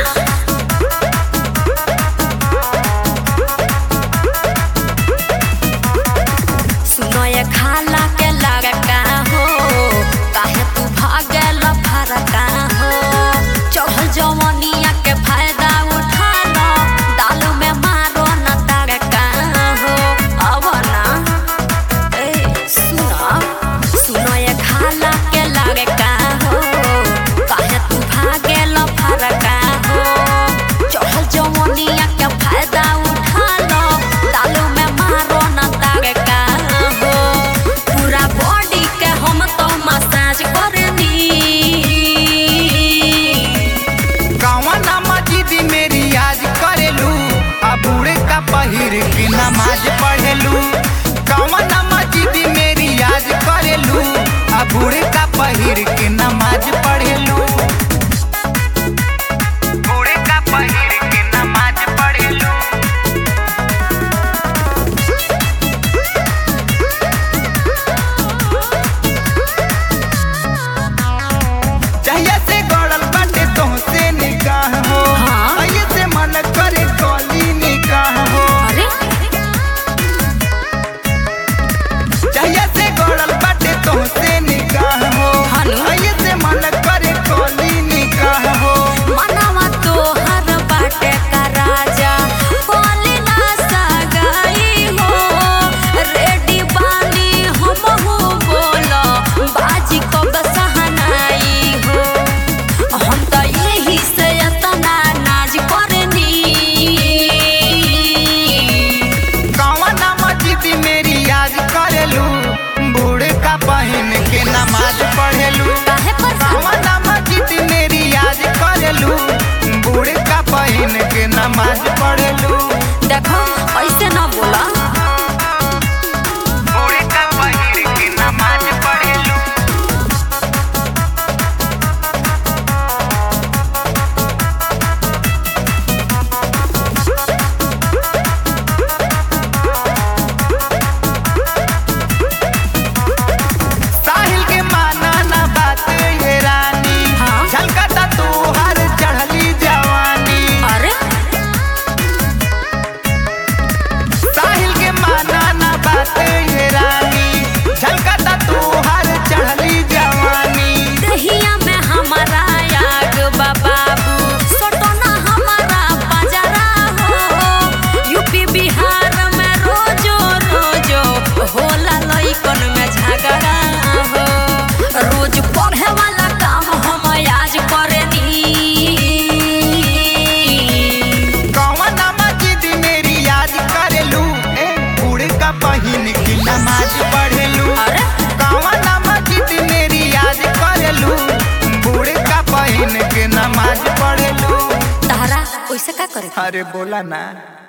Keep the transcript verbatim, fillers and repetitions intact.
सुनो ये खाला के लड़का हो, काहे तू भागल फरका हो। चढ़ल जवनिया के फायदा उठा लो, दाल में मारो न तड़का हो। अब ना ए सुनो सुनो ये खाला के लड़का हो, काहे तू भागल फरका हो। चढ़ल जवनिया के फायदा उठा लो, दाल में मारो न तड़का हो। पूरा बॉडी के हम तो मसाज करनी। कौन मस्जिद मेरी आज करेलू, आ बूढ़े का पहिर के नमाज पढ़ेलू। कौन मस्जिद मेरी आज करेलू, आ बूढ़े का पहिर के नमाज पढ़ेलू। बूढ़े का पहिर के नमाज पढ़ेलू। चाहिए से गड़ल बाटे तोहसे निकाह हो, हाँ। आइए से मन करे कली निकाह हो। अरे चाहिए से गड़ल बाटे तोहसे निकाह हो, हेलो। आइए से मन करे कली निकाह हो। मनवा तो हर बाटे का राजा, बोली ना सगाई हो। रेडी बानी हम हो बोलो, बाजी को बसहनाई हो। हम तो यही से इतना नाज करनी। कौन मस्जिद मेरी आज करेलू, बूढ़े का बहन के नमाज पढ़ेलू। काहे परेशान? कौन मस्जिद मेरी आज करेलू, बूढ़े का बहन के नमाज पढ़ेलू। देखो ऐसे ना बोला। बूढ़े का बहन के नमाज पढ़ेलू। साहिल के माना ना बात ये रानी, हाँ। झलकता तू हर चढ़ली जवानी। अरे साहिल के माना ना बात ये रानी, झलकता तू हर चढ़ली जवानी। दहिया में हमारा आग बाबू, सोटना हमारा बजरा हो। यूपी बिहार में रोजो रोजो होला लइकन में झगड़ा हो। रोज पढ़े वाला काम हम आज करनी। कौन मस्जिद मेरी आज करेलू, ए बूढ़े का बहिन की नमाज पढ़ेलू। अरे कौन मस्जिद मेरी आज करेलू, बूढ़े का बहिन के नमाज पढ़ेलू। तारा वैसे का करे? अरे बोला ना।